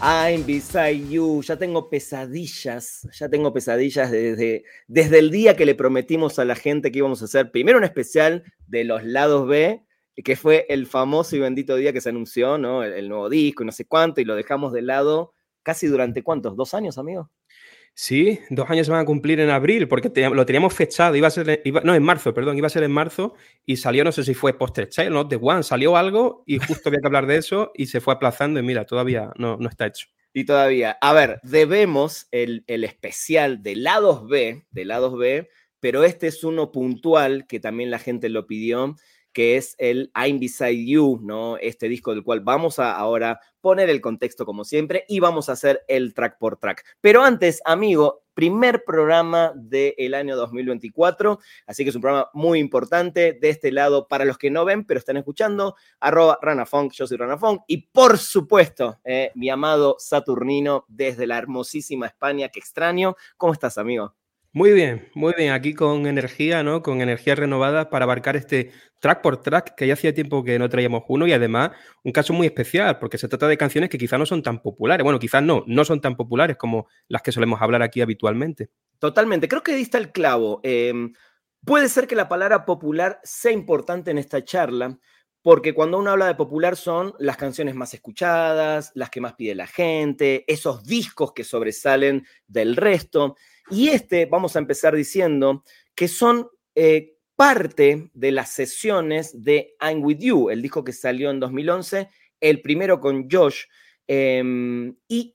I'm Beside You, ya tengo pesadillas desde el día que le prometimos a la gente que íbamos a hacer primero un especial de los lados B, que fue el famoso y bendito día que se anunció, ¿no? El nuevo disco y no sé cuánto, y lo dejamos de lado casi durante, ¿cuántos? ¿2 años, amigo? Sí, 2 años se van a cumplir en abril, porque lo teníamos fechado, en marzo, perdón, iba a ser en marzo, y salió, no sé si fue Post-Child, ¿no? The One, salió algo, y justo había que hablar de eso, y se fue aplazando, y mira, todavía no está hecho. Y todavía, a ver, debemos el especial de lados B, pero este es uno puntual que también la gente lo pidió, que es el I'm Beside You, ¿no? Este disco del cual vamos a ahora poner el contexto como siempre y vamos a hacer el track por track. Pero antes, amigo, primer programa del año 2024, así que es un programa muy importante de este lado para los que no ven, pero están escuchando, @ranafunk, yo soy Ranafunk, y por supuesto, mi amado Saturnino desde la hermosísima España, que extraño. ¿Cómo estás, amigo? Muy bien, aquí con energía, ¿no? Con energía renovada para abarcar este track por track, que ya hacía tiempo que no traíamos uno, y además un caso muy especial, porque se trata de canciones que quizás no son tan populares. Bueno, quizás no son tan populares como las que solemos hablar aquí habitualmente. Totalmente, creo que diste el clavo. Puede ser que la palabra popular sea importante en esta charla, porque cuando uno habla de popular son las canciones más escuchadas, las que más pide la gente, esos discos que sobresalen del resto. Y vamos a empezar diciendo que son parte de las sesiones de I'm With You, el disco que salió en 2011, el primero con Josh. Y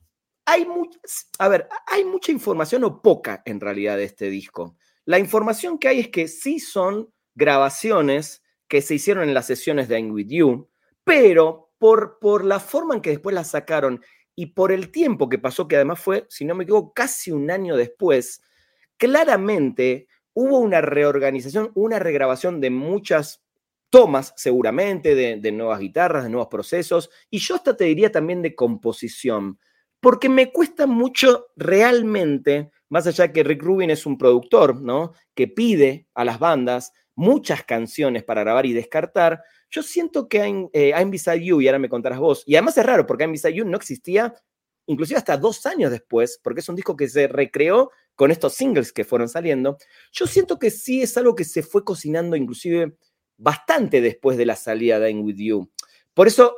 hay mucha información o poca en realidad de este disco. La información que hay es que sí son grabaciones que se hicieron en las sesiones de I'm With You, pero por la forma en que después las sacaron y por el tiempo que pasó, que además fue, si no me equivoco, casi un año después, claramente hubo una reorganización, una regrabación de muchas tomas, seguramente, de nuevas guitarras, de nuevos procesos, y yo hasta te diría también de composición, porque me cuesta mucho realmente, más allá que Rick Rubin es un productor, ¿no? Que pide a las bandas muchas canciones para grabar y descartar, yo siento que I'm Beside You, y ahora me contarás vos, y además es raro, porque I'm Beside You no existía inclusive hasta 2 años después, porque es un disco que se recreó con estos singles que fueron saliendo. Yo siento que sí es algo que se fue cocinando inclusive bastante después de la salida de I'm With You. Por eso,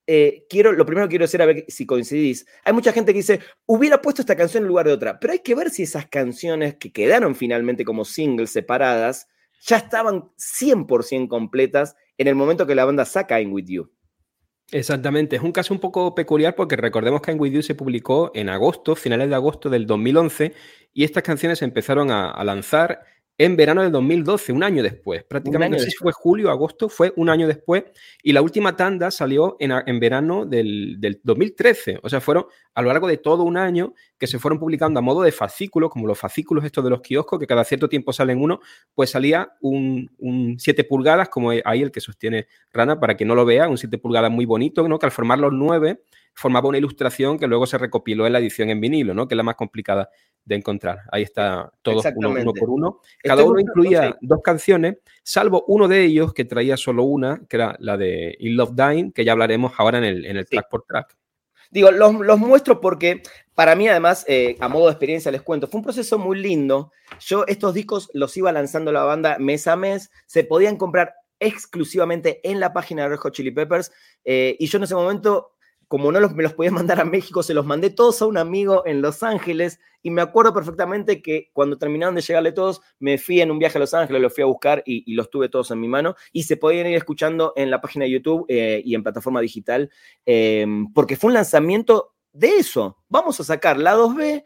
lo primero que quiero decir, a ver si coincidís. Hay mucha gente que dice, hubiera puesto esta canción en lugar de otra, pero hay que ver si esas canciones que quedaron finalmente como singles separadas ya estaban 100% completas en el momento que la banda saca I'm With You. Exactamente, es un caso un poco peculiar porque recordemos que I'm With You se publicó en agosto, finales de agosto del 2011, y estas canciones se empezaron a lanzar en verano del 2012, un año después. Prácticamente, no sé si fue julio o agosto, fue un año después, y la última tanda salió en verano del 2013. O sea, fueron a lo largo de todo un año que se fueron publicando a modo de fascículos, como los fascículos estos de los kioscos, que cada cierto tiempo salen uno, pues salía un 7 pulgadas, como ahí el que sostiene Rana, para que no lo vea, un 7 pulgadas muy bonito, ¿no? Que al formar los 9 formaba una ilustración que luego se recopiló en la edición en vinilo, ¿no? Que es la más complicada de encontrar. Ahí está todos uno por uno. Cada uno incluía 2 canciones, salvo uno de ellos que traía solo una, que era la de In Love Dying, que ya hablaremos ahora en el track por track. Digo, los muestro porque para mí, además, a modo de experiencia les cuento, fue un proceso muy lindo. Yo estos discos los iba lanzando la banda mes a mes, se podían comprar exclusivamente en la página de Red Hot Chili Peppers, y yo en ese momento, como no me los podía mandar a México, se los mandé todos a un amigo en Los Ángeles, y me acuerdo perfectamente que cuando terminaron de llegarle todos, me fui en un viaje a Los Ángeles, los fui a buscar y los tuve todos en mi mano, y se podían ir escuchando en la página de YouTube y en plataforma digital, porque fue un lanzamiento de eso. Vamos a sacar lados B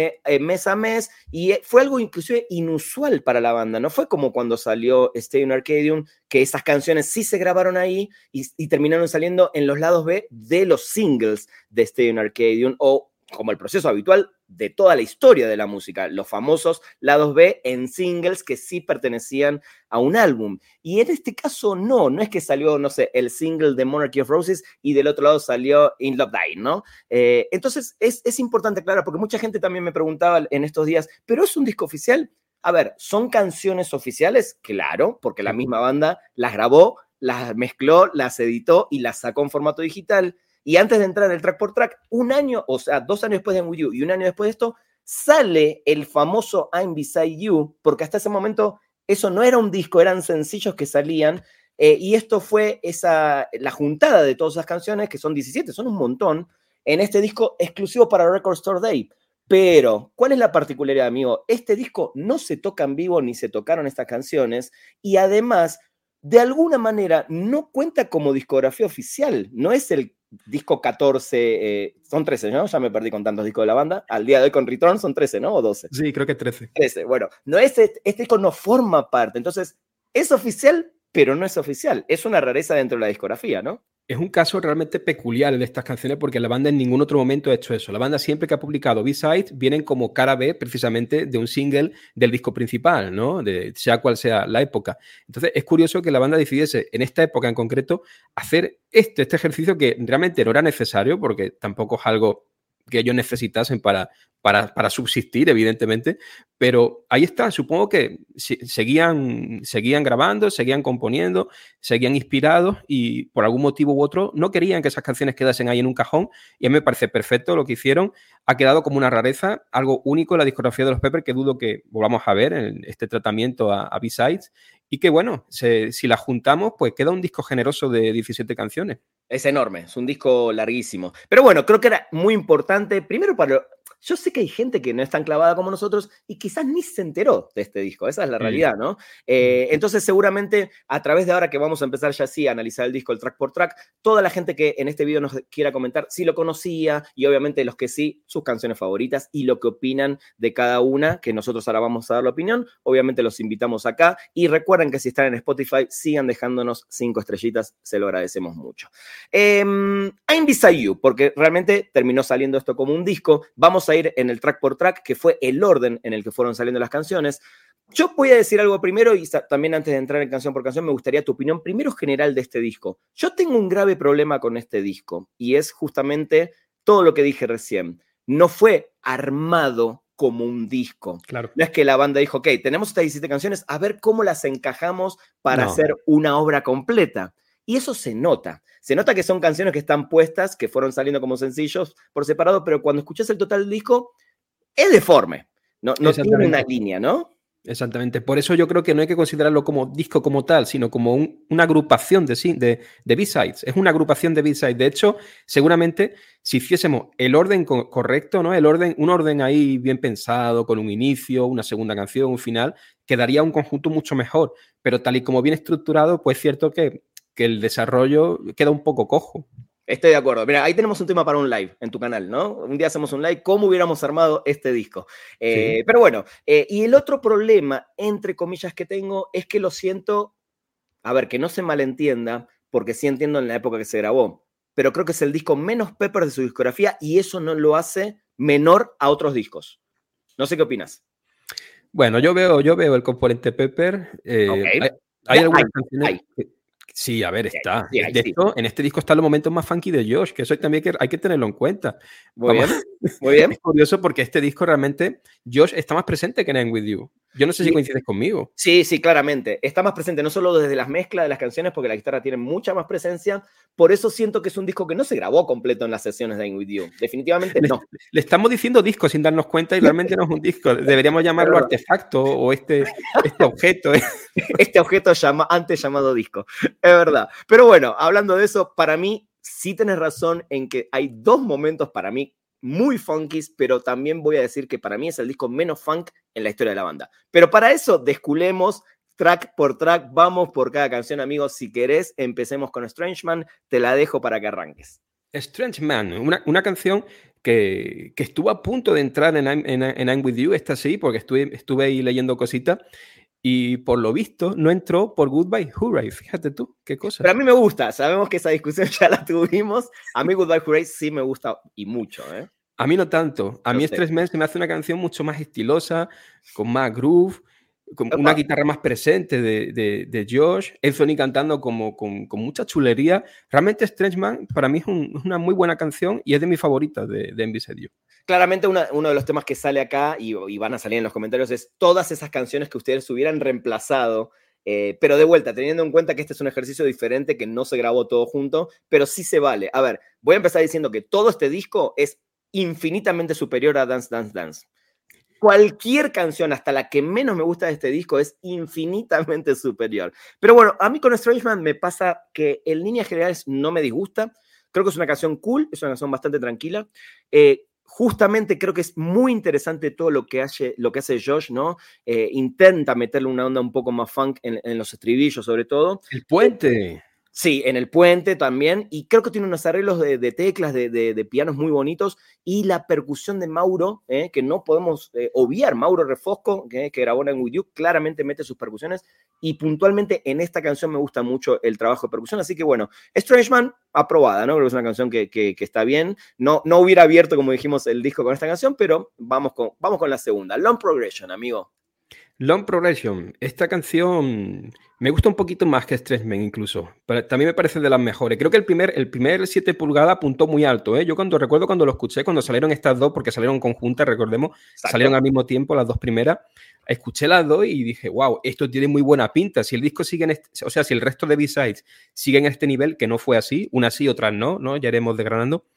mes a mes, y fue algo inclusive inusual para la banda. No fue como cuando salió Stay in Arcadium, que esas canciones sí se grabaron ahí y terminaron saliendo en los lados B de los singles de Stay in Arcadium, o como el proceso habitual de toda la historia de la música, los famosos lados B en singles que sí pertenecían a un álbum. Y en este caso no es que salió, no sé, el single de Monarchy of Roses y del otro lado salió In Love Dying, ¿no? Entonces es importante aclarar, porque mucha gente también me preguntaba en estos días, ¿pero es un disco oficial? A ver, ¿son canciones oficiales? Claro, porque la misma banda las grabó, las mezcló, las editó y las sacó en formato digital. Y antes de entrar en el track por track, un año, o sea, 2 años después de I'm With You y un año después de esto, sale el famoso I'm Beside You, porque hasta ese momento eso no era un disco, eran sencillos que salían, y esto fue la juntada de todas esas canciones, que son 17, son un montón, en este disco exclusivo para Record Store Day. Pero, ¿cuál es la particularidad, amigo? Este disco no se toca en vivo ni se tocaron estas canciones, y además, de alguna manera, no cuenta como discografía oficial. No es el disco 14, son 13, ¿no? Ya me perdí con tantos discos de la banda. Al día de hoy con Return son 13, ¿no? ¿O 12? Sí, creo que 13. 13, bueno. No es, este disco no forma parte. Entonces, es oficial, pero no es oficial. Es una rareza dentro de la discografía, ¿no? Es un caso realmente peculiar de estas canciones porque la banda en ningún otro momento ha hecho eso. La banda siempre que ha publicado B-Sides vienen como cara B precisamente de un single del disco principal, ¿no? Sea cual sea la época. Entonces es curioso que la banda decidiese en esta época en concreto hacer este ejercicio que realmente no era necesario porque tampoco es algo que ellos necesitasen para subsistir, evidentemente, pero ahí está, supongo que seguían grabando, seguían componiendo, seguían inspirados y por algún motivo u otro no querían que esas canciones quedasen ahí en un cajón y a mí me parece perfecto lo que hicieron, ha quedado como una rareza, algo único en la discografía de los Peppers que dudo que volvamos a ver en este tratamiento a B-Sides y que bueno, si las juntamos pues queda un disco generoso de 17 canciones. Es enorme, es un disco larguísimo. Pero bueno, creo que era muy importante, primero para... Yo sé que hay gente que no es tan clavada como nosotros y quizás ni se enteró de este disco, esa es la realidad, ¿no? Entonces seguramente a través de ahora que vamos a empezar ya sí a analizar el disco, el track por track, toda la gente que en este video nos quiera comentar si lo conocía y obviamente los que sí, sus canciones favoritas y lo que opinan de cada una, que nosotros ahora vamos a dar la opinión, obviamente los invitamos acá y recuerden que si están en Spotify sigan dejándonos 5 estrellitas, se lo agradecemos mucho. I'm Beside You, porque realmente terminó saliendo esto como un disco, vamos a ir en el track por track, que fue el orden en el que fueron saliendo las canciones. Yo voy a decir algo primero y también antes de entrar en canción por canción me gustaría tu opinión primero general de este disco. Yo tengo un grave problema con este disco y es justamente todo lo que dije recién. No fue armado como un disco. Claro. No es que la banda dijo, ok, tenemos estas 17 canciones, a ver cómo las encajamos para hacer una obra completa. Y eso se nota. Se nota que son canciones que están puestas, que fueron saliendo como sencillos por separado, pero cuando escuchas el total del disco, es deforme. No tiene una línea, ¿no? Exactamente. Por eso yo creo que no hay que considerarlo como disco como tal, sino como una agrupación de B-Sides. Es una agrupación de B-Sides. De hecho, seguramente, si hiciésemos el orden correcto, ¿no? Un orden ahí bien pensado, con un inicio, una segunda canción, un final, quedaría un conjunto mucho mejor. Pero tal y como bien estructurado, pues es cierto que el desarrollo queda un poco cojo. Estoy de acuerdo. Mira, ahí tenemos un tema para un live en tu canal, ¿no? Un día hacemos un live, cómo hubiéramos armado este disco. Sí. Pero bueno, y el otro problema, entre comillas, que tengo es que lo siento, a ver, que no se malentienda, porque sí entiendo en la época que se grabó, pero creo que es el disco menos Pepper de su discografía y eso no lo hace menor a otros discos. No sé qué opinas. Bueno, yo veo el componente Pepper. Okay. Hay algunas canciones... Sí, a ver, está. Sí, de hecho, en este disco están los momentos más funky de Josh, que eso también hay que tenerlo en cuenta. Muy bien. Es curioso porque este disco realmente, Josh está más presente que en I'm With You. Yo no sé si coincides conmigo. Sí, claramente. Está más presente, no solo desde las mezclas de las canciones, porque la guitarra tiene mucha más presencia. Por eso siento que es un disco que no se grabó completo en las sesiones de I'm With You. Definitivamente no. Le estamos diciendo disco sin darnos cuenta y realmente no es un disco. Deberíamos llamarlo artefacto o este objeto. Este objeto antes llamado disco. Es verdad. Pero bueno, hablando de eso, para mí sí tenés razón en que hay dos momentos para mí muy funkies, pero también voy a decir que para mí es el disco menos funk en la historia de la banda. Pero para eso desculemos track por track, vamos por cada canción, amigos. Si querés, empecemos con Strange Man, te la dejo para que arranques. Strange Man, una canción que estuvo a punto de entrar en I'm With You, esta sí, porque estuve ahí leyendo cositas. Y por lo visto no entró por Goodbye Hooray. Fíjate tú, qué cosa. Pero a mí me gusta, sabemos que esa discusión ya la tuvimos. A mí Goodbye Hooray sí me gusta y mucho, ¿eh? A mí no tanto. A mí Strange Man se me hace una canción mucho más estilosa, con más groove, con una guitarra más presente de Josh, Anthony cantando con mucha chulería. Realmente Strange Man para mí es una muy buena canción y es de mis favoritas de I'm Beside You. Claramente uno de los temas que sale acá y van a salir en los comentarios es todas esas canciones que ustedes hubieran reemplazado Pero de vuelta, teniendo en cuenta que este es un ejercicio diferente, que no se grabó todo junto, pero sí se vale. A ver, voy a empezar diciendo que todo este disco es infinitamente superior a Dance, Dance, Dance. Cualquier canción, hasta la que menos me gusta de este disco, es infinitamente superior. Pero bueno, a mí con Strange Man me pasa que en líneas generales no me disgusta. Creo que es una canción cool, es una canción bastante tranquila. Justamente creo que es muy interesante todo lo que hace Josh, ¿no? Intenta meterle una onda un poco más funk en los estribillos, sobre todo. El puente. Sí, en el puente también, y creo que tiene unos arreglos de teclas, de pianos muy bonitos, y la percusión de Mauro, que no podemos obviar. Mauro Refosco, que grabó en With You, claramente mete sus percusiones, y puntualmente en esta canción me gusta mucho el trabajo de percusión, así que bueno, Strange Man, aprobada, ¿no? Creo que es una canción que está bien. No hubiera abierto, como dijimos, el disco con esta canción, pero vamos con la segunda. Long Progression, amigo. Long Progression. Esta canción me gusta un poquito más que Strange Man incluso. Pero también me parece de las mejores. Creo que el primer 7 pulgadas apuntó muy alto. Yo recuerdo cuando lo escuché, cuando salieron estas dos, porque salieron conjuntas, recordemos, exacto, salieron al mismo tiempo las dos primeras. Escuché las dos y dije, wow, esto tiene muy buena pinta. Si el disco sigue si el resto de B-Sides siguen en este nivel, que no fue así, unas sí, otras no, ya iremos desgranando.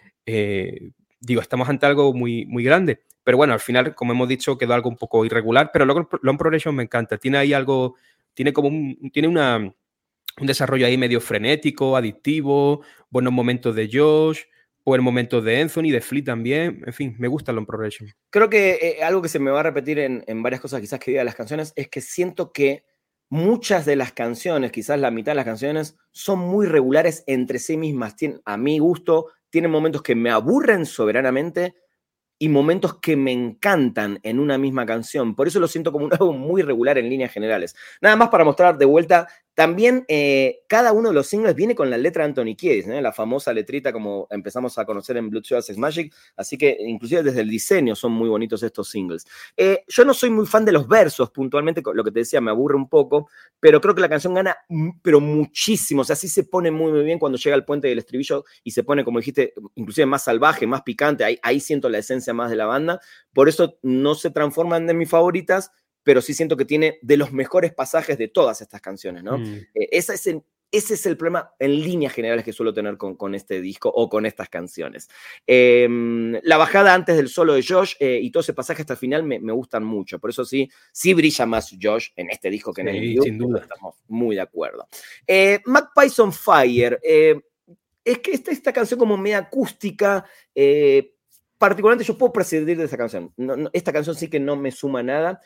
Estamos ante algo muy, muy grande. Pero bueno, al final, como hemos dicho, quedó algo un poco irregular, pero luego Long Progression me encanta. Tiene ahí algo, tiene un desarrollo ahí medio frenético, adictivo, buenos momentos de Josh, buenos momentos de Anthony, de Flea también. En fin, me gusta Long Progression. Creo que algo que se me va a repetir en varias cosas quizás que diga las canciones es que siento que muchas de las canciones, quizás la mitad de las canciones, son muy regulares entre sí mismas. A mi gusto, tienen momentos que me aburren soberanamente y momentos que me encantan en una misma canción. Por eso lo siento como un álbum muy regular en líneas generales. Nada más para mostrar de vuelta, también cada uno de los singles viene con la letra de Anthony Kiedis, la famosa letrita como empezamos a conocer en Blood Sugar Sex Magik, así que inclusive desde el diseño son muy bonitos estos singles. Yo no soy muy fan de los versos, puntualmente, lo que te decía, me aburre un poco, pero creo que la canción gana, pero muchísimo, o sea, sí se pone muy, muy bien cuando llega al puente del estribillo y se pone, como dijiste, inclusive más salvaje, más picante, ahí siento la esencia más de la banda, por eso no se transforman en mis favoritas, pero sí siento que tiene de los mejores pasajes de todas estas canciones, ¿no? Ese es el problema en líneas generales que suelo tener con este disco o con estas canciones. La bajada antes del solo de Josh y todo ese pasaje hasta el final me gustan mucho, por eso sí brilla más Josh en este disco que en el video. Sin duda. Estamos muy de acuerdo. Magpies on Fire, es que esta canción como media acústica, particularmente yo puedo prescindir de esta canción. Esta canción sí que no me suma nada.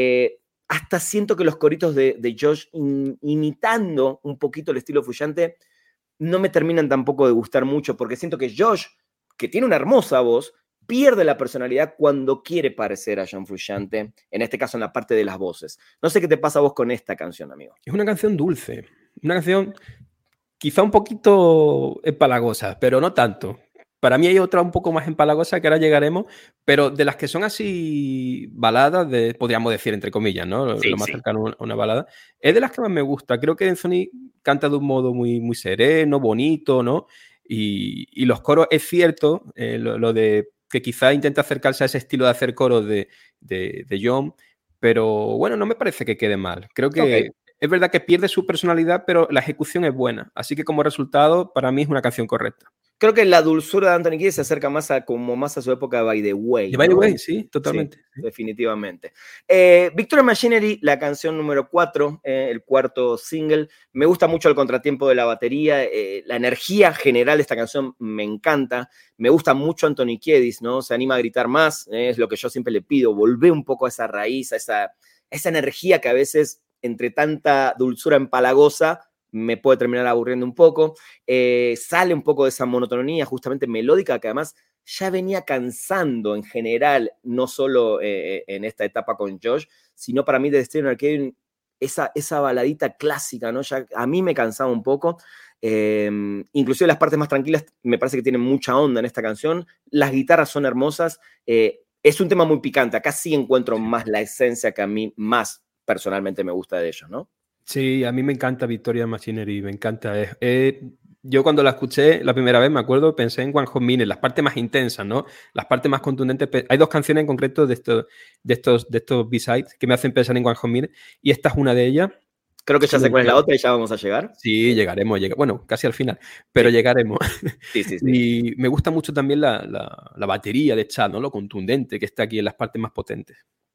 Hasta siento que los coritos de Josh imitando un poquito el estilo Frusciante no me terminan tampoco de gustar mucho, porque siento que Josh, que tiene una hermosa voz, pierde la personalidad cuando quiere parecer a John Frusciante, en este caso en la parte de las voces. No sé qué te pasa a vos con esta canción, amigo. Es una canción dulce, una canción quizá un poquito empalagosa, pero no tanto. Para mí hay otra un poco más empalagosa que ahora llegaremos, pero de las que son así baladas, podríamos decir entre comillas, ¿no? Sí, lo más cercano a una balada, es de las que más me gusta. Creo que Anthony canta de un modo muy, muy sereno, bonito, ¿no? Y los coros, es cierto, lo de que quizá intenta acercarse a ese estilo de hacer coros de John, pero bueno, no me parece que quede mal. Creo que es verdad que pierde su personalidad, pero la ejecución es buena. Así que como resultado, para mí es una canción correcta. Creo que la dulzura de Anthony Kiedis se acerca más a su época de By the Way. De By the Way, sí, totalmente. Sí, definitivamente. Victoria Machinery, la canción número 4, el cuarto single. Me gusta mucho el contratiempo de la batería. La energía general de esta canción me encanta. Me gusta mucho Anthony Kiedis, ¿no? Se anima a gritar más, es lo que yo siempre le pido. Volvé un poco a esa raíz, a esa energía que a veces, entre tanta dulzura empalagosa, me puede terminar aburriendo un poco. Sale un poco de esa monotonía justamente melódica que además ya venía cansando en general, no solo en esta etapa con Josh, sino para mí de Stereo Arcade, esa baladita clásica, ¿no? Ya a mí me cansaba un poco. Inclusive las partes más tranquilas me parece que tienen mucha onda en esta canción. Las guitarras son hermosas. Es un tema muy picante. Acá sí encuentro más la esencia que a mí más personalmente me gusta de ellos, ¿no? Sí, a mí me encanta Victoria Machinery, me encanta. Yo cuando la escuché la primera vez, me acuerdo, pensé en One Hot Minute, las partes más intensas, ¿no? Las partes más contundentes. Hay dos canciones en concreto de estos B-sides que me hacen pensar en One Hot Minute y esta es una de ellas. Creo que ya sé cuál es la otra y ya vamos a llegar. Sí, llegaremos. Bueno, casi al final, pero llegaremos. Sí, sí, sí. Y me gusta mucho también la batería de Chad, ¿no? Lo contundente que está aquí en las partes más potentes.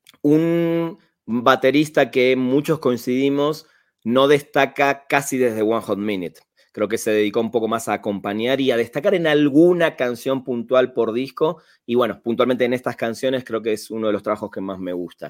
Un baterista que muchos coincidimos no destaca casi desde One Hot Minute. Creo que se dedicó un poco más a acompañar y a destacar en alguna canción puntual por disco. Y bueno, puntualmente en estas canciones creo que es uno de los trabajos que más me gusta.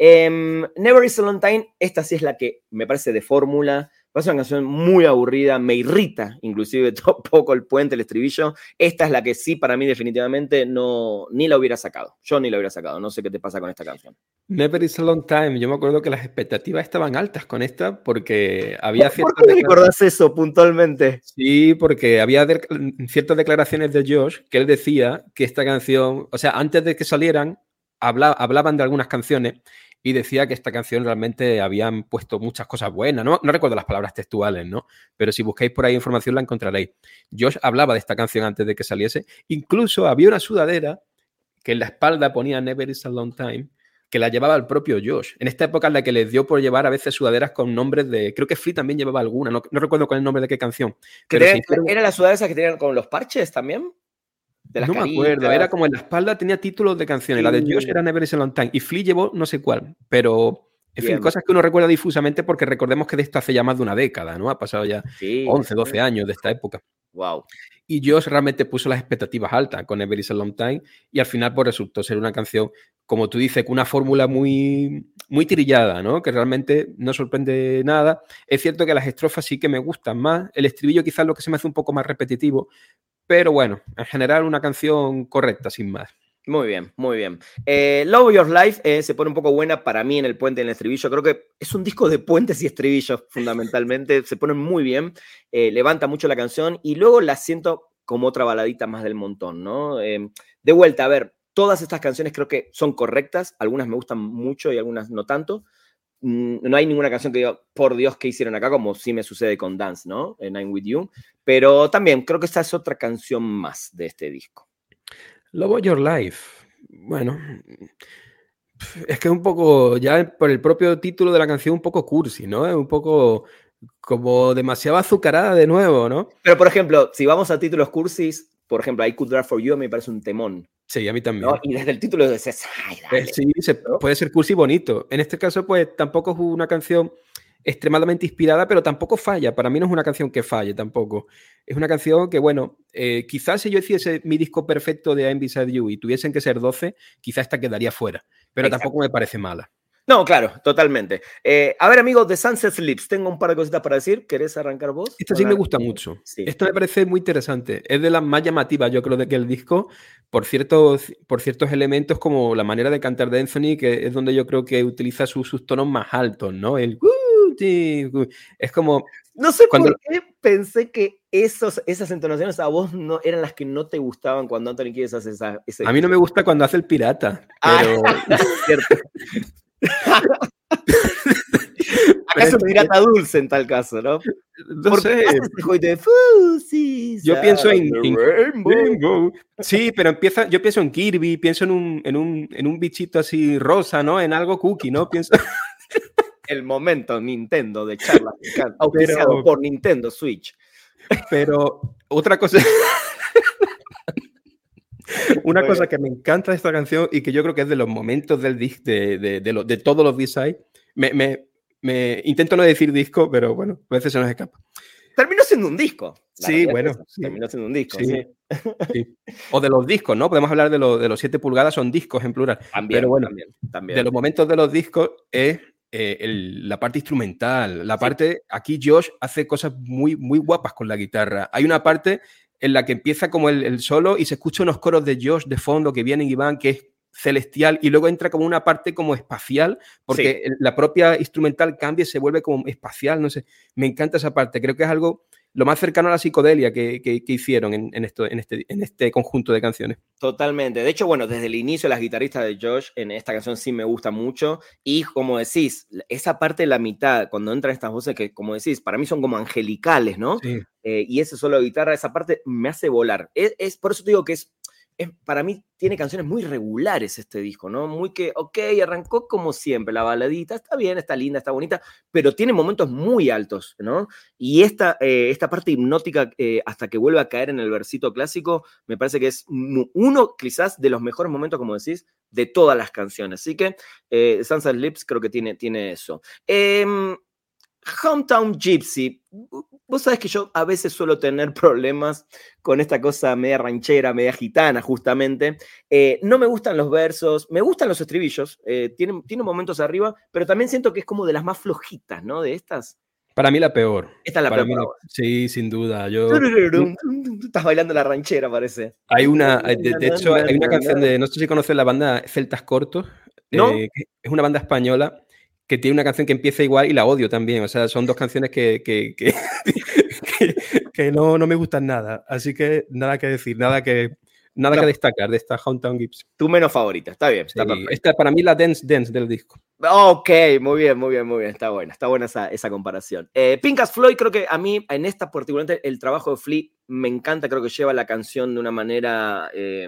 Never Is a Long Time, esta sí es la que me parece de fórmula. Es una canción muy aburrida, me irrita inclusive un poco el puente, el estribillo. Esta es la que sí, para mí definitivamente ni la hubiera sacado. Yo ni la hubiera sacado. No sé qué te pasa con esta canción. Never Is a Long Time. Yo me acuerdo que las expectativas estaban altas con esta porque había ¿Por qué recordás eso puntualmente? Sí, porque había ciertas declaraciones de Josh que él decía que esta canción, o sea, antes de que salieran, hablaban de algunas canciones y decía que esta canción realmente habían puesto muchas cosas buenas. No recuerdo las palabras textuales, ¿no? Pero si buscáis por ahí información la encontraréis. Josh hablaba de esta canción antes de que saliese. Incluso había una sudadera que en la espalda ponía Never Is a Long Time, que la llevaba el propio Josh. En esta época en la que les dio por llevar a veces sudaderas con nombres de... Creo que Flea también llevaba alguna, no recuerdo con el nombre de qué canción. Pero ¿era la sudadera esa que tenían con los parches también? De las no caritas. Me acuerdo, era como en la espalda tenía títulos de canciones. Sí. La de Josh era Never Is a Long Time y Flea llevó no sé cuál, pero... En fin, cosas que uno recuerda difusamente porque recordemos que de esto hace ya más de una década, ¿no? Ha pasado ya 11, 12 años de esta época. Wow. Y Josh realmente puso las expectativas altas con Never Is a Long Time y al final pues resultó ser una canción, como tú dices, con una fórmula muy, muy trillada, ¿no? Que realmente no sorprende nada. Es cierto que las estrofas sí que me gustan más, el estribillo quizás lo que se me hace un poco más repetitivo, pero bueno, en general una canción correcta, sin más. Muy bien, muy bien. Love Your Life se pone un poco buena para mí en el puente, en el estribillo. Creo que es un disco de puentes y estribillos, fundamentalmente. Se pone muy bien, levanta mucho la canción y luego la siento como otra baladita más del montón, ¿no? De vuelta, a ver, todas estas canciones creo que son correctas. Algunas me gustan mucho y algunas no tanto. No hay ninguna canción que diga, por Dios, ¿qué hicieron acá? Como sí me sucede con Dance, ¿no? I'm With You. Pero también creo que esta es otra canción más de este disco. Love Your Life. Bueno, es que es un poco, ya por el propio título de la canción, un poco cursi, ¿no? Es un poco como demasiado azucarada de nuevo, ¿no? Pero, por ejemplo, si vamos a títulos cursis, por ejemplo, I Could Drive For You me parece un temón. Sí, a mí también. ¿No? Y desde el título dices, ay, dale. Sí, ¿no? Puede ser cursi bonito. En este caso, pues, tampoco es una canción extremadamente inspirada, pero tampoco falla. Para mí no es una canción que falle tampoco. Es una canción que, bueno, quizás si yo hiciese mi disco perfecto de I'm Beside You y tuviesen que ser 12, quizás esta quedaría fuera. Pero exacto, tampoco me parece mala. No, claro, totalmente. A ver, amigos de Sunset Lips, tengo un par de cositas para decir. ¿Querés arrancar vos? Esta sí me gusta mucho. Sí. Esta me parece muy interesante. Es de las más llamativas, yo creo, de que el disco, por ciertos elementos como la manera de cantar de Anthony, que es donde yo creo que utiliza sus tonos más altos, ¿no? El es como... No sé por qué pensé que esas entonaciones a vos no eran las que no te gustaban cuando Anthony Kiedis hace ese... A mí no me gusta cuando hace el pirata, pero... cierto. ¿Acaso me pirata dulce en tal caso, no? No sé. Yo pienso en Rainbow. Sí, pero yo pienso en Kirby, pienso en un bichito así rosa, ¿no? En algo cookie, ¿no? Pienso... El momento Nintendo de charla auspiciado por Nintendo Switch. Pero otra cosa... Una cosa que me encanta de esta canción y que yo creo que es de los momentos del disco, de todos los B-sides, intento no decir disco, pero bueno, a veces se nos escapa. Terminó siendo un disco. Sí, bueno. Sí. Terminó siendo un disco, sí. Sí. O de los discos, ¿no? Podemos hablar de los 7 pulgadas, son discos en plural. También, pero bueno, también. De los momentos de los discos es la parte instrumental. La parte, aquí Josh hace cosas muy, muy guapas con la guitarra. Hay una parte en la que empieza como el solo y se escuchan unos coros de Josh de fondo que vienen y van, que es celestial, y luego entra como una parte como espacial, porque la propia instrumental cambia y se vuelve como espacial, no sé, me encanta esa parte, creo que es algo lo más cercano a la psicodelia que hicieron en este conjunto de canciones. Totalmente, de hecho, bueno, desde el inicio las guitarristas de Josh en esta canción sí me gusta mucho, y como decís, esa parte de la mitad, cuando entran estas voces que, como decís, para mí son como angelicales, ¿no? Sí. Y ese solo de guitarra, esa parte me hace volar, por eso te digo que es para mí tiene canciones muy regulares este disco, ¿no? Muy que, ok, arrancó como siempre, la baladita, está bien, está linda, está bonita, pero tiene momentos muy altos, ¿no? Y esta parte hipnótica, hasta que vuelve a caer en el versito clásico, me parece que es uno quizás de los mejores momentos, como decís, de todas las canciones. Así que Sunset Lips creo que tiene eso. Hometown Gypsy. Vos sabés que yo a veces suelo tener problemas con esta cosa media ranchera, media gitana, justamente. No me gustan los versos, me gustan los estribillos, tiene momentos arriba, pero también siento que es como de las más flojitas, ¿no? De estas. Para mí la peor. Esta es la Para peor mí para vos. sí, sin duda. Estás bailando la ranchera, parece. Hay de hecho, hay una canción de, no sé si conoces la banda Celtas Cortos, ¿No? que es una banda española que tiene una canción que empieza igual y la odio también. O sea, son dos canciones que no me gustan nada. Así que nada que decir, nada que destacar de esta Hometown Gypsy. Tu menos favorita, está bien, está Sí, perfecto. esta para mí la dance del disco. Ok, muy bien, está buena esa comparación. Pink as Floyd, creo que a mí, en esta particularmente, el trabajo de Flea me encanta, creo que lleva la canción de una manera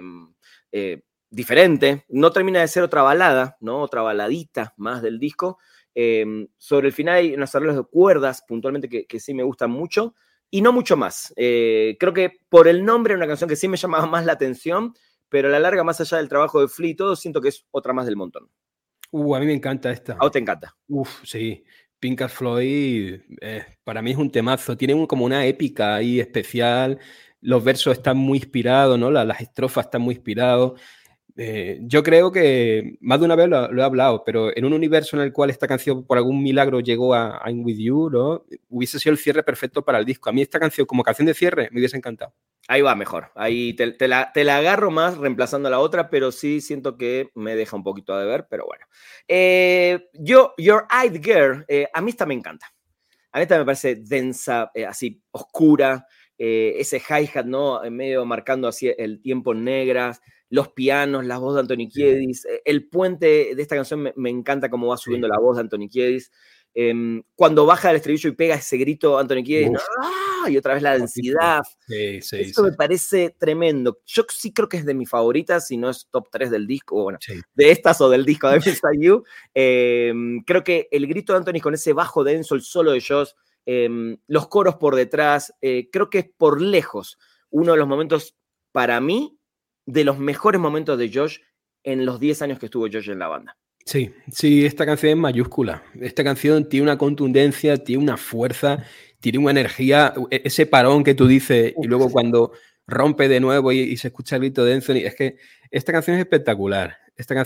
diferente, no termina de ser otra balada, ¿no? Otra baladita más del disco. Sobre el final hay unos arreglos de cuerdas, puntualmente, que sí me gustan mucho, y no mucho más. Creo que por el nombre era una canción que sí me llamaba más la atención, pero a la larga, más allá del trabajo de Flea y todo, siento que es otra más del montón. A mí me encanta esta. ¿A vos te encanta? Sí. Pink Floyd para mí es un temazo. Tiene como una épica ahí especial. Los versos están muy inspirados, ¿no? Las estrofas están muy inspiradas. Yo creo que más de una vez lo he hablado, pero en un universo en el cual esta canción por algún milagro llegó a I'm With You, ¿no? Hubiese sido el cierre perfecto para el disco. A mí esta canción como canción de cierre me hubiese encantado. Ahí va mejor. Ahí te la agarro más reemplazando a la otra, pero sí siento que me deja un poquito a deber, pero bueno. Your Eyed Girl, a mí esta me encanta. A mí esta me parece densa, así oscura, ese hi-hat, ¿no? En medio marcando así el tiempo en negras, los pianos, la voz de Anthony Kiedis, el puente de esta canción me encanta cómo va subiendo la voz de Anthony Kiedis. Cuando baja el estribillo y pega ese grito Anthony Kiedis, ¿no? Y otra vez la densidad. Eso me parece tremendo. Yo sí creo que es de mis favoritas, si no es top 3 del disco, bueno, de estas o del disco de Beside You. Creo que el grito de Anthony con ese bajo denso, el solo de Josh, los coros por detrás, creo que es por lejos uno de los momentos, para mí, de los mejores momentos de Josh en los 10 años que estuvo Josh en la banda. Sí, esta canción es mayúscula. Esta canción tiene una contundencia, tiene una fuerza, tiene una energía, ese parón que tú dices, y luego cuando rompe de nuevo y se escucha el grito de Anthony, es que esta canción es espectacular.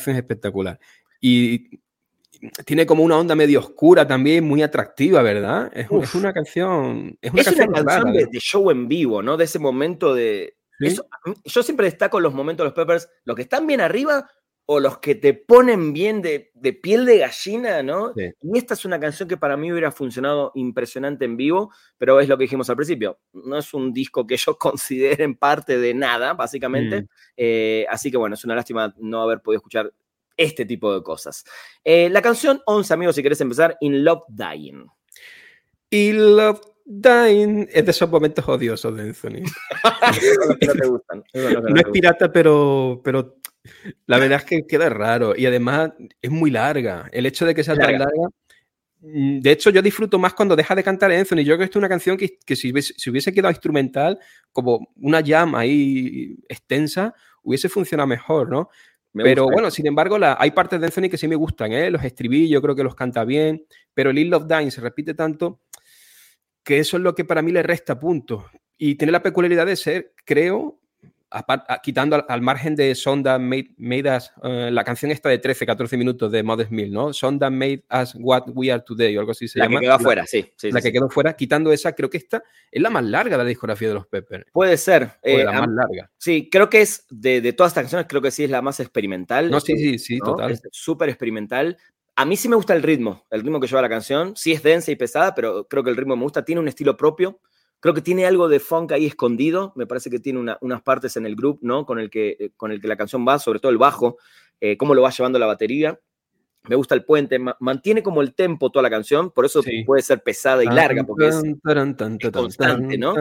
Y tiene como una onda medio oscura también, muy atractiva, ¿verdad? Es una canción. Es una canción rara, de show en vivo, ¿no? De ese momento de. ¿Sí? Eso, yo siempre destaco los momentos de los Peppers, los que están bien arriba o los que te ponen bien de piel de gallina, ¿no? Sí. Y esta es una canción que para mí hubiera funcionado impresionante en vivo, pero es lo que dijimos al principio. No es un disco que yo considere en parte de nada, básicamente. Así que bueno, es una lástima no haber podido escuchar este tipo de cosas. La canción 11, amigos, si querés empezar, In Love Dying. In Love Dying es de esos momentos odiosos de Anthony. No te gustan. No es pirata, pero la verdad es que queda raro. Y además es muy larga. El hecho de que sea tan larga. De hecho, yo disfruto más cuando deja de cantar Anthony. Yo creo que esta es una canción que si hubiese quedado instrumental, como una jam ahí extensa, hubiese funcionado mejor, ¿no? Pero bueno, sin embargo, hay partes de Anthony que sí me gustan, ¿eh? Los estribillos, creo que los canta bien, pero el In Love Dying se repite tanto que eso es lo que para mí le resta puntos. Y tiene la peculiaridad de ser, creo, quitando al margen de Song That Made Us, la canción esta de 13, 14 minutos de Modest Milk, ¿no? Song That Made Us What We Are Today, o algo así se llama. La que quedó afuera, sí. La que quedó fuera, quitando esa, creo que esta es la más larga de la discografía de los Peppers. Puede ser. La más larga. Sí, creo que es, de todas estas canciones, creo que sí es la más experimental. No, sí, ¿no? Total. Es súper experimental. A mí sí me gusta el ritmo que lleva la canción. Sí es densa y pesada, pero creo que el ritmo me gusta. Tiene un estilo propio. Creo que tiene algo de funk ahí escondido. Me parece que tiene unas partes en el groove, ¿no? Con el que la canción va, sobre todo el bajo, cómo lo va llevando la batería. me gusta el puente, mantiene como el tempo toda la canción, por eso puede ser pesada y larga, porque es constante, ¿no?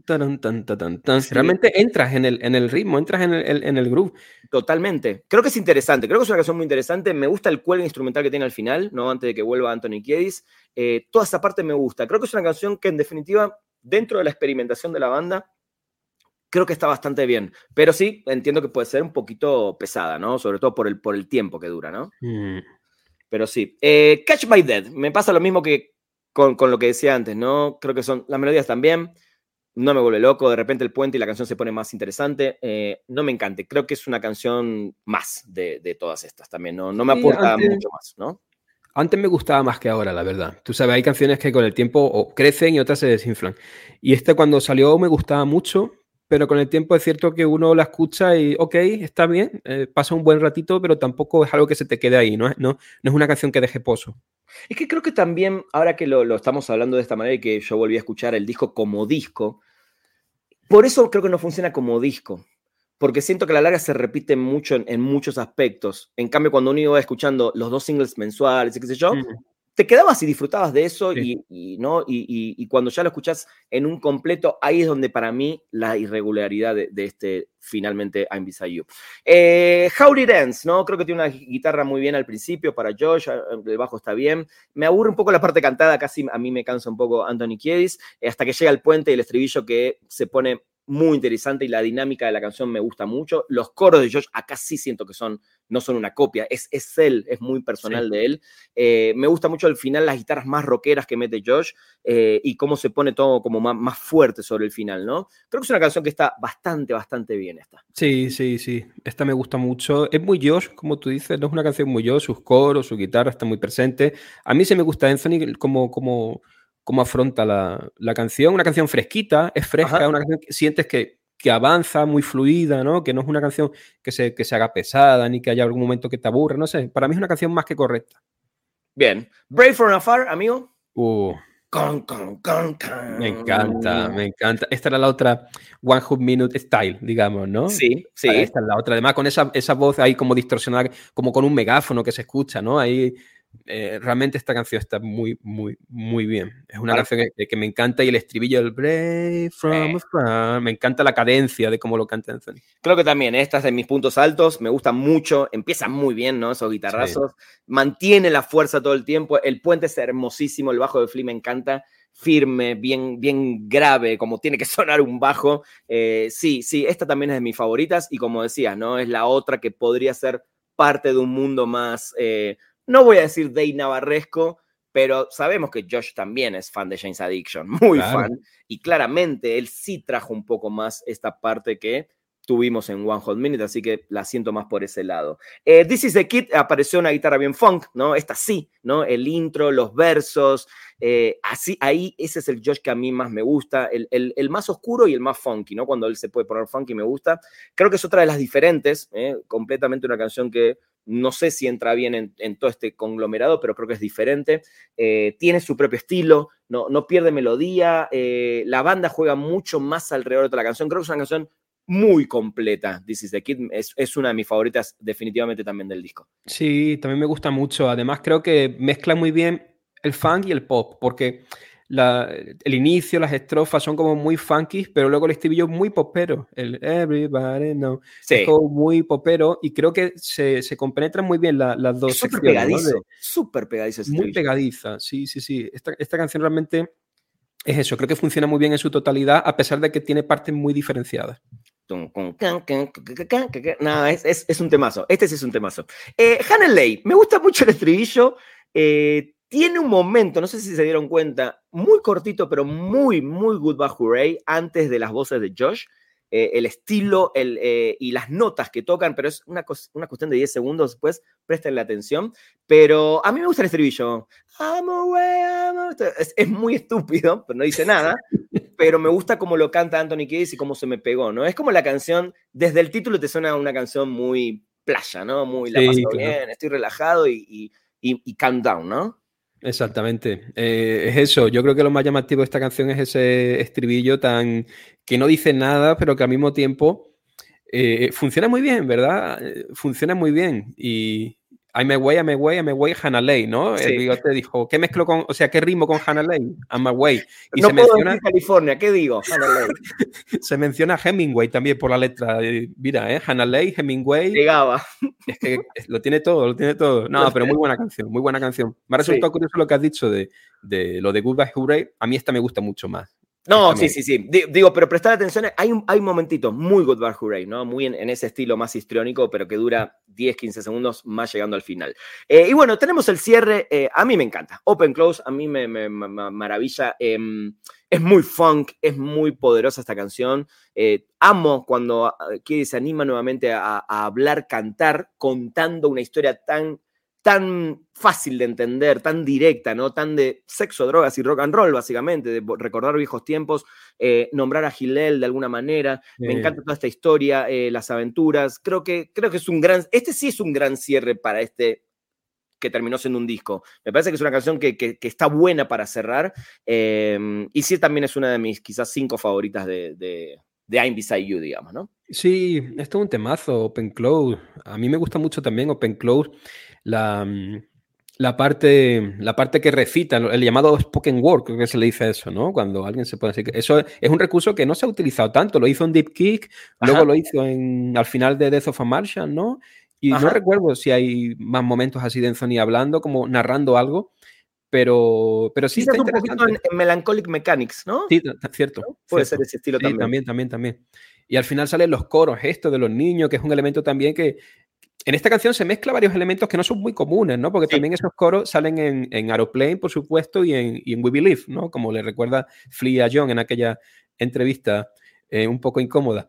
Sí. Realmente entras en el ritmo, entras en el groove. Totalmente. Creo que es interesante, creo que es una canción muy interesante. Me gusta el cuelgue instrumental que tiene al final, ¿no? Antes de que vuelva Anthony Kiedis. Toda esa parte me gusta. Creo que es una canción que, en definitiva, dentro de la experimentación de la banda, creo que está bastante bien. Pero sí, entiendo que puede ser un poquito pesada, ¿no? Sobre todo por el tiempo que dura, ¿no? Pero sí. Catch My Dead. Me pasa lo mismo que con lo que decía antes, ¿no? Creo que son las melodías también. No me vuelve loco, de repente el puente y la canción se pone más interesante. No me encante, creo que es una canción más de todas estas también, no me aporta mucho más, ¿no? Antes me gustaba más que ahora, la verdad. Tú sabes, hay canciones que con el tiempo o crecen y otras se desinflan. Y esta cuando salió me gustaba mucho, pero con el tiempo es cierto que uno la escucha y, ok, está bien, pasa un buen ratito, pero tampoco es algo que se te quede ahí, no es una canción que deje pozo. Es que creo que también, ahora que lo estamos hablando de esta manera y que yo volví a escuchar el disco como disco, por eso creo que no funciona como disco, porque siento que a la larga se repite mucho en muchos aspectos. En cambio, cuando uno iba escuchando los 2 singles mensuales y qué sé yo, te quedabas y disfrutabas de eso, sí. y cuando ya lo escuchás en un completo, ahí es donde para mí la irregularidad de este finalmente I'm Beside You. How It Ends, ¿no? Creo que tiene una guitarra muy bien al principio para Josh, el bajo está bien. Me aburre un poco la parte cantada, casi a mí me cansa un poco Anthony Kiedis, hasta que llega el puente y el estribillo que se pone muy interesante y la dinámica de la canción me gusta mucho. Los coros de Josh acá sí siento que no son una copia, es él, es muy personal de él. Me gusta mucho al final las guitarras más rockeras que mete Josh y cómo se pone todo como más fuerte sobre el final, ¿no? Creo que es una canción que está bastante bien esta. Sí. Esta me gusta mucho. Es muy Josh, como tú dices, no es una canción muy Josh, sus coros, su guitarra está muy presente. A mí se me gusta Anthony como afronta la canción. Una canción fresquita, es fresca, ajá. Una canción que sientes que avanza, muy fluida, ¿no? Que no es una canción que se haga pesada, ni que haya algún momento que te aburra, no sé. Para mí es una canción más que correcta. Bien. Brave from Afar, amigo. Me encanta. Esta era la otra One Hook Minute Style, digamos, ¿no? Sí. Esta es la otra. Además, con esa voz ahí como distorsionada, como con un megáfono que se escucha, ¿no? Ahí realmente esta canción está muy bien. Es una canción que me encanta y el estribillo del Brave from Afar, me encanta la cadencia de cómo lo canta Anthony. Creo que también, esta es de mis puntos altos, me gusta mucho, empieza muy bien, ¿no? Esos guitarrazos, mantiene la fuerza todo el tiempo, el puente es hermosísimo, el bajo de Flea me encanta, firme, bien grave, como tiene que sonar un bajo. Sí, esta también es de mis favoritas y como decías, ¿no? Es la otra que podría ser parte de un mundo más... no voy a decir Dave Navarresco, pero sabemos que Josh también es fan de Jane's Addiction, muy fan, y claramente él sí trajo un poco más esta parte que tuvimos en One Hot Minute, así que la siento más por ese lado. This Is the Kid, apareció una guitarra bien funk, ¿no? Esta sí, ¿no? El intro, los versos, así, ahí ese es el Josh que a mí más me gusta, el más oscuro y el más funky, ¿no? Cuando él se puede poner funky me gusta. Creo que es otra de las diferentes, completamente una canción que no sé si entra bien en todo este conglomerado, pero creo que es diferente. Tiene su propio estilo, no pierde melodía. La banda juega mucho más alrededor de toda la canción. Creo que es una canción muy completa. This Is the Kid es una de mis favoritas definitivamente también del disco. Sí, también me gusta mucho. Además creo que mezcla muy bien el funk y el pop, porque el inicio, las estrofas son como muy funky, pero luego el estribillo es muy popero. El Everybody Know. Sí. Es como muy popero y creo que se compenetran muy bien las dos secciones. Pegadizo, súper pegadizo. Muy pegadiza, sí. Esta canción realmente es eso. Creo que funciona muy bien en su totalidad, a pesar de que tiene partes muy diferenciadas. No, es un temazo. Este sí es un temazo. Hanley, me gusta mucho el estribillo. Tiene un momento, no sé si se dieron cuenta, muy cortito, pero muy Goodbye Hooray, antes de las voces de Josh. El estilo y las notas que tocan, pero es una cuestión de 10 segundos después, presten la atención. Pero a mí me gusta el estribillo. Es muy estúpido, pero no dice nada. Pero me gusta cómo lo canta Anthony Kiedis y cómo se me pegó, ¿no? Es como la canción, desde el título te suena una canción muy playa, ¿no? Muy la paso bien, estoy relajado y calm down, ¿no? Exactamente. Es eso. Yo creo que lo más llamativo de esta canción es ese estribillo tan que no dice nada, pero que al mismo tiempo funciona muy bien, ¿verdad? Funciona muy bien. Y I'm away, I'm away, I'm away, Hannah Lay, ¿no? El Sí. bigote dijo, ¿qué mezclo con, o sea, qué ritmo con Hannah Lay? I'm away. Y No puedo decir California, ¿qué digo? Hannah Lay. se menciona Hemingway también por la letra. Mira, Hannah Lay, Hemingway. Llegaba. Es que lo tiene todo, lo tiene todo. No, pero muy buena canción, muy buena canción. Me ha resultado curioso lo que has dicho de lo de Goodbye Hooray. A mí esta me gusta mucho más. No, sí. Digo, pero prestar atención, hay momentitos muy Goodbye Hooray, ¿no? Muy en ese estilo más histriónico, pero que dura 10, 15 segundos más llegando al final. Y bueno, tenemos el cierre. A mí me encanta. Open Close, a mí me maravilla. Es muy funk, es muy poderosa esta canción. Amo cuando Kiedis se anima nuevamente a hablar, cantar, contando una historia tan fácil de entender, tan directa, ¿no? Tan de sexo, drogas y rock and roll, básicamente, de recordar viejos tiempos, nombrar a Hillel de alguna manera. Me encanta toda esta historia, las aventuras. Creo que es un gran... Este sí es un gran cierre para este que terminó siendo un disco. Me parece que es una canción que está buena para cerrar. Y sí, también es una de mis quizás 5 favoritas de I'm Beside You, digamos, ¿no? Sí, esto es un temazo, Open Close. A mí me gusta mucho también Open Close. La parte que recita, el llamado spoken word, creo que se le dice eso, ¿no? Cuando alguien se puede decir que eso es un recurso que no se ha utilizado tanto. Lo hizo en Deep Kick, luego lo hizo al final de Death of a Martian, ¿no? Y no recuerdo si hay más momentos así de Anthony hablando, como narrando algo, pero sí quizás está un interesante. poquito en Melancholic Mechanics, ¿no? Sí, cierto. ¿No? Puede cierto. ser ese estilo sí, también. Y al final salen los coros, esto de los niños, que es un elemento también que en esta canción se mezcla varios elementos que no son muy comunes, ¿no? Porque también esos coros salen en Aeroplane, por supuesto, y en We Believe, ¿no? Como le recuerda Flea a John en aquella entrevista un poco incómoda.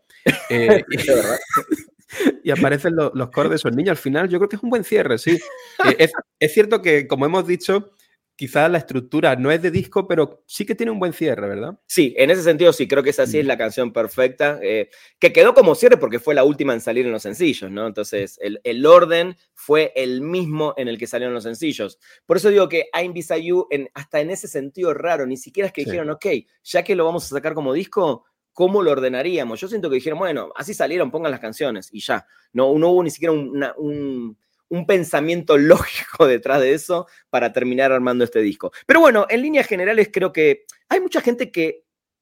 Y aparecen los coros de esos niños. Al final yo creo que es un buen cierre, sí. Es cierto que, como hemos dicho, quizás la estructura no es de disco, pero sí que tiene un buen cierre, ¿verdad? Sí, en ese sentido sí, creo que esa sí es la canción perfecta, que quedó como cierre porque fue la última en salir en los sencillos, ¿no? Entonces, el orden fue el mismo en el que salieron los sencillos. Por eso digo que I'm Beside You, hasta en ese sentido raro, ni siquiera es que dijeron, ok, ya que lo vamos a sacar como disco, ¿cómo lo ordenaríamos? Yo siento que dijeron, bueno, así salieron, pongan las canciones y ya. No hubo ni siquiera un pensamiento lógico detrás de eso para terminar armando este disco. Pero bueno, en líneas generales creo que hay mucha gente que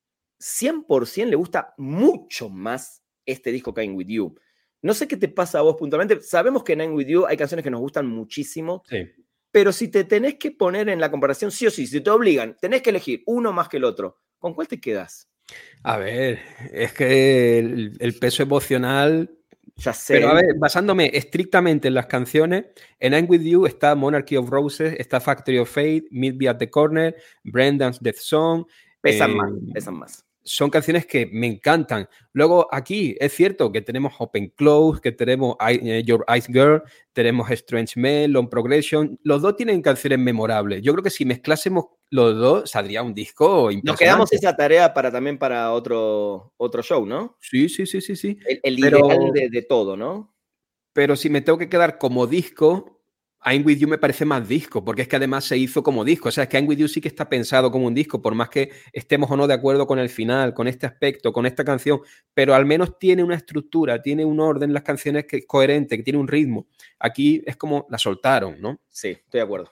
100% le gusta mucho más este disco que I'm With You. No sé qué te pasa a vos puntualmente. Sabemos que en I'm With You hay canciones que nos gustan muchísimo, pero si te tenés que poner en la comparación, sí o sí, si te obligan, tenés que elegir uno más que el otro, ¿con cuál te quedas? A ver, es que el peso emocional... Ya sé. Pero a ver, basándome estrictamente en las canciones, en I'm With You está Monarchy of Roses, está Factory of Fate, Meet Me at the Corner, Brendan's Death Song. Pesan más. Son canciones que me encantan. Luego aquí es cierto que tenemos Open Close, que tenemos Your Eyes Girl, tenemos Strange Man, Long Progression. Los dos tienen canciones memorables. Yo creo que si mezclásemos los dos saldría un disco impresionante. Nos quedamos esa tarea también para otro show, ¿no? Sí. El ideal de todo, ¿no? Pero si me tengo que quedar como disco, I'm With You me parece más disco, porque es que además se hizo como disco. O sea, es que I'm With You sí que está pensado como un disco, por más que estemos o no de acuerdo con el final, con este aspecto, con esta canción, pero al menos tiene una estructura, tiene un orden las canciones que es coherente, que tiene un ritmo. Aquí es como la soltaron, ¿no? Sí, estoy de acuerdo.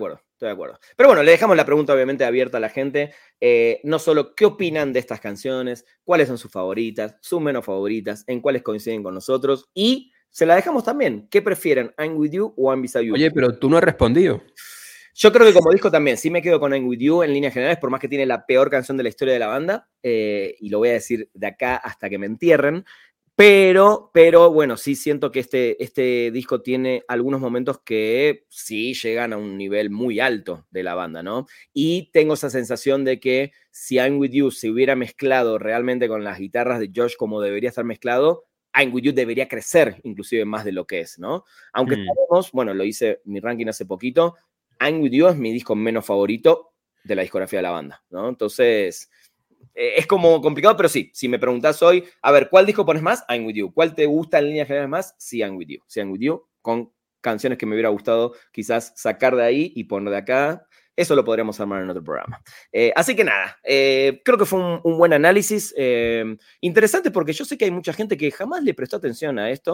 Pero bueno, le dejamos la pregunta obviamente abierta a la gente. No solo qué opinan de estas canciones, cuáles son sus favoritas, sus menos favoritas, en cuáles coinciden con nosotros y se la dejamos también. ¿Qué prefieren, I'm With You o I'm Beside You? Oye, pero tú no has respondido. Yo creo que como disco también, sí me quedo con I'm With You en líneas generales, por más que tiene la peor canción de la historia de la banda, y lo voy a decir de acá hasta que me entierren, pero bueno, sí siento que este disco tiene algunos momentos que sí llegan a un nivel muy alto de la banda, ¿no? Y tengo esa sensación de que si I'm With You se hubiera mezclado realmente con las guitarras de Josh como debería estar mezclado, I'm With You debería crecer inclusive más de lo que es, ¿no? Aunque sabemos, bueno, lo hice mi ranking hace poquito, I'm With You es mi disco menos favorito de la discografía de la banda, ¿no? Entonces, es como complicado, pero sí, si me preguntás hoy, a ver, ¿cuál disco pones más? I'm With You. ¿Cuál te gusta en líneas generales más? Sí, I'm With You. Sí, I'm With You, con canciones que me hubiera gustado quizás sacar de ahí y poner de acá. Eso lo podríamos armar en otro programa. Así que nada, creo que fue un buen análisis. Interesante porque yo sé que hay mucha gente que jamás le prestó atención a esto.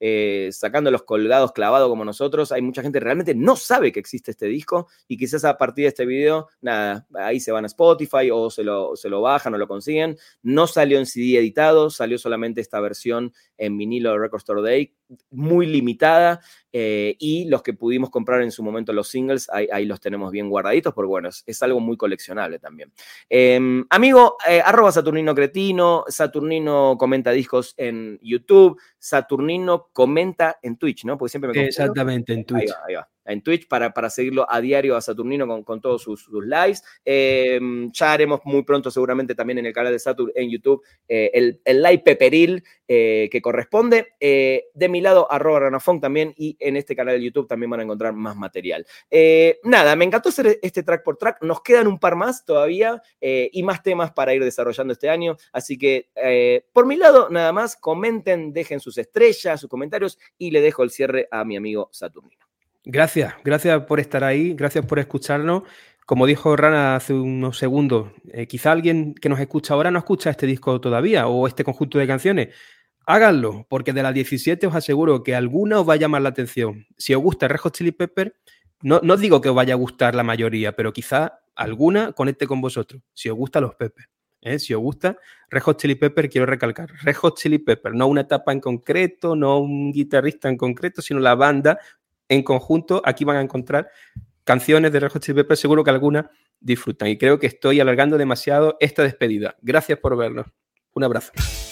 sacando los colgados clavados como nosotros. Hay mucha gente que realmente no sabe que existe este disco y quizás a partir de este video, nada, ahí se van a Spotify o se lo bajan o lo consiguen. No salió en CD editado, salió solamente esta versión en vinilo de Record Store Day, muy limitada, y los que pudimos comprar en su momento los singles, ahí los tenemos bien guardaditos, porque bueno, es algo muy coleccionable también. Amigo, @Saturnino Cretino, Saturnino comenta discos en YouTube, Saturnino comenta en Twitch, ¿no? Porque siempre me confundo. Exactamente, en Twitch. Ahí va. En Twitch para seguirlo a diario a Saturnino con todos sus lives. Ya haremos muy pronto seguramente también en el canal de Saturn en YouTube el live peperil que corresponde. De mi lado, @Ranafong también, y en este canal de YouTube también van a encontrar más material. Nada, me encantó hacer este track por track. Nos quedan un par más todavía y más temas para ir desarrollando este año. Así que por mi lado, nada más, comenten, dejen sus estrellas, sus comentarios y le dejo el cierre a mi amigo Saturnino. Gracias por estar ahí, gracias por escucharnos. Como dijo Rana hace unos segundos, quizá alguien que nos escucha ahora no escucha este disco todavía o este conjunto de canciones. Háganlo, porque de las 17 os aseguro que alguna os va a llamar la atención. Si os gusta Red Hot Chili Peppers, no os digo que os vaya a gustar la mayoría, pero quizá alguna conecte con vosotros, si os gustan los Peppers. Si os gusta Red Hot Chili Peppers, quiero recalcar, Red Hot Chili Peppers, no una etapa en concreto, no un guitarrista en concreto, sino la banda en conjunto. Aquí van a encontrar canciones de Red Hot Chili Peppers, seguro que algunas disfrutan. Y creo que estoy alargando demasiado esta despedida. Gracias por vernos. Un abrazo.